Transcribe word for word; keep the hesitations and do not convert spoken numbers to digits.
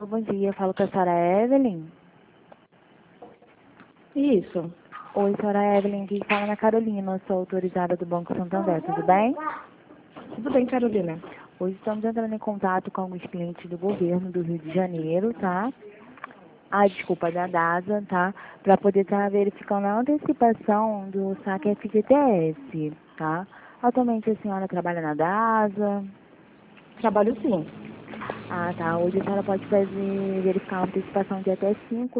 Bom dia, falo com a senhora Evelyn. Isso. Oi, senhora Evelyn, aqui fala Ana Carolina, sou autorizada do Banco Santander, tudo bem? Tudo bem, Carolina? Hoje estamos entrando em contato com alguns clientes do governo do Rio de Janeiro, tá? Ah, desculpa, da DASA, tá? Para poder estar verificando a antecipação do saque F G T S, tá? Atualmente a senhora trabalha na DASA? Trabalho sim. Ah, tá. Hoje a senhora pode fazer, verificar a antecipação de até cinco